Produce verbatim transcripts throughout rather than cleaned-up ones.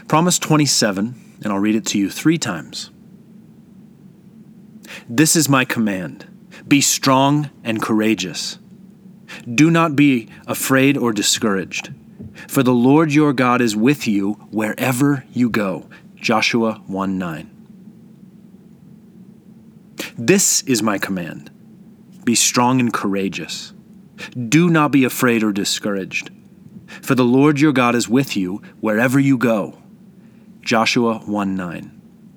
Promise twenty-seven, and I'll read it to you three times. This is my command. Be strong and courageous. Do not be afraid or discouraged, for the Lord your God is with you wherever you go. Joshua one nine. This is my command. Be strong and courageous. Do not be afraid or discouraged, for the Lord your God is with you wherever you go. Joshua one nine.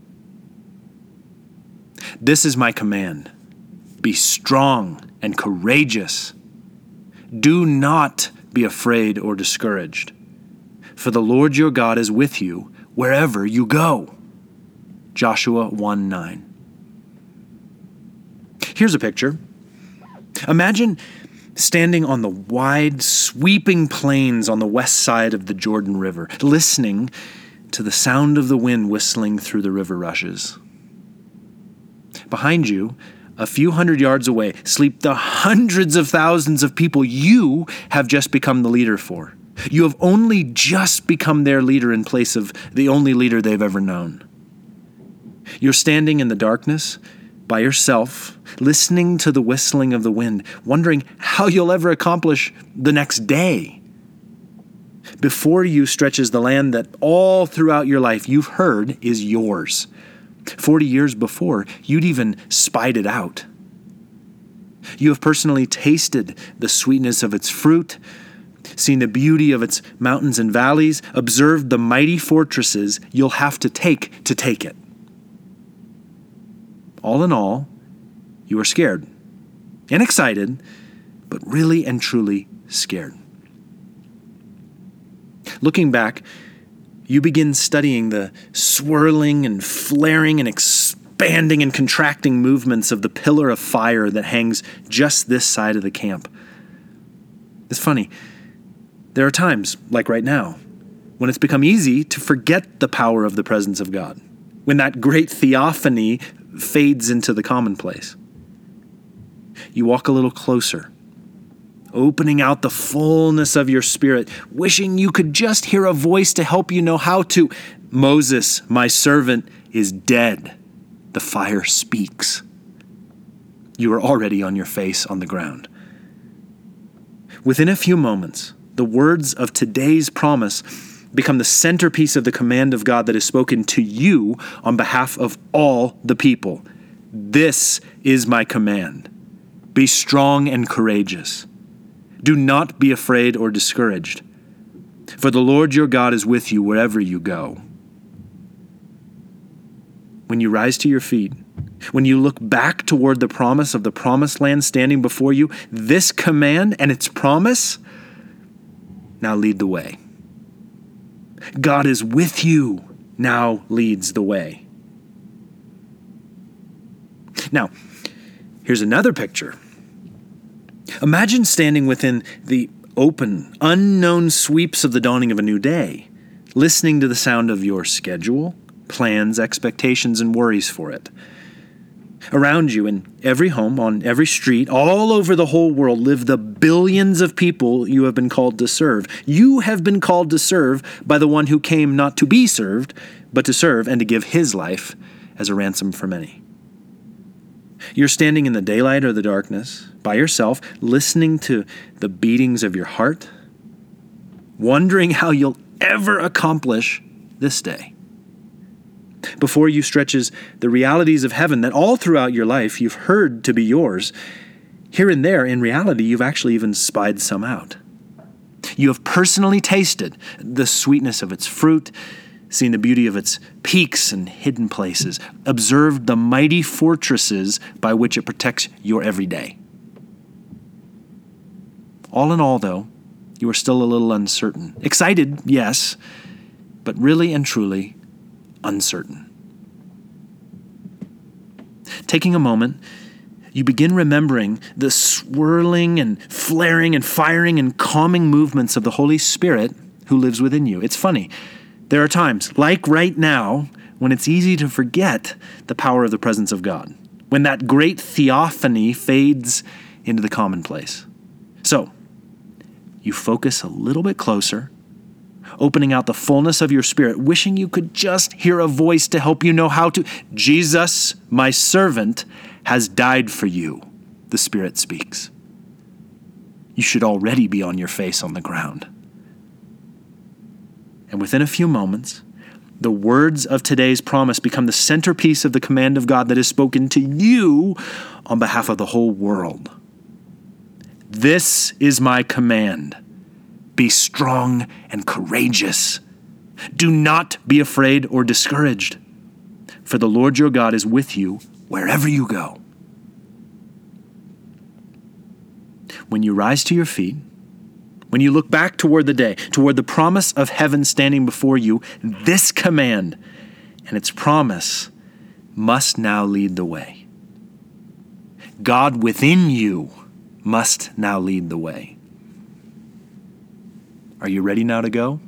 This is my command. Be strong and courageous. Do not be afraid or discouraged, for the Lord your God is with you wherever you go. Joshua one nine. Here's a picture. Imagine standing on the wide, sweeping plains on the west side of the Jordan River, listening to the sound of the wind whistling through the river rushes. Behind you, a few hundred yards away, sleep the hundreds of thousands of people you have just become the leader for. You have only just become their leader in place of the only leader they've ever known. You're standing in the darkness by yourself, listening to the whistling of the wind, wondering how you'll ever accomplish the next day. Before you stretches the land that all throughout your life you've heard is yours. Forty years before, you'd even spied it out. You have personally tasted the sweetness of its fruit, seen the beauty of its mountains and valleys, observed the mighty fortresses you'll have to take to take it. All in all, you are scared and excited, but really and truly scared. Looking back, you begin studying the swirling and flaring and expanding and contracting movements of the pillar of fire that hangs just this side of the camp. It's funny. There are times, like right now, when it's become easy to forget the power of the presence of God, when that great theophany fades into the commonplace. You walk a little closer, opening out the fullness of your spirit, wishing you could just hear a voice to help you know how to. Moses, my servant, is dead. The fire speaks. You are already on your face on the ground. Within a few moments, the words of today's promise become the centerpiece of the command of God that is spoken to you on behalf of all the people. This is my command. Be strong and courageous. Do not be afraid or discouraged, for the Lord your God is with you wherever you go. When you rise to your feet, when you look back toward the promise of the promised land standing before you, this command and its promise now lead the way. God is with you now leads the way. Now, here's another picture. Imagine standing within the open, unknown sweeps of the dawning of a new day, listening to the sound of your schedule, plans, expectations, and worries for it. Around you, in every home, on every street, all over the whole world, live the billions of people you have been called to serve. You have been called to serve by the one who came not to be served, but to serve and to give his life as a ransom for many. You're standing in the daylight or the darkness, by yourself, listening to the beatings of your heart, wondering how you'll ever accomplish this day. Before you stretches the realities of heaven that all throughout your life you've heard to be yours. Here and there, in reality, you've actually even spied some out. You have personally tasted the sweetness of its fruit, seen the beauty of its peaks and hidden places, observed the mighty fortresses by which it protects your everyday. All in all, though, you are still a little uncertain. Excited, yes, but really and truly uncertain. Taking a moment, you begin remembering the swirling and flaring and firing and calming movements of the Holy Spirit who lives within you. It's funny. There are times, like right now, when it's easy to forget the power of the presence of God, when that great theophany fades into the commonplace. So, you focus a little bit closer, opening out the fullness of your spirit, wishing you could just hear a voice to help you know how to. Jesus, my servant, has died for you, the Spirit speaks. You should already be on your face on the ground. And within a few moments, the words of today's promise become the centerpiece of the command of God that is spoken to you on behalf of the whole world. This is my command. Be strong and courageous. Do not be afraid or discouraged, for the Lord your God is with you wherever you go. When you rise to your feet, when you look back toward the day, toward the promise of heaven standing before you, this command and its promise must now lead the way. God within you must now lead the way. Are you ready now to go?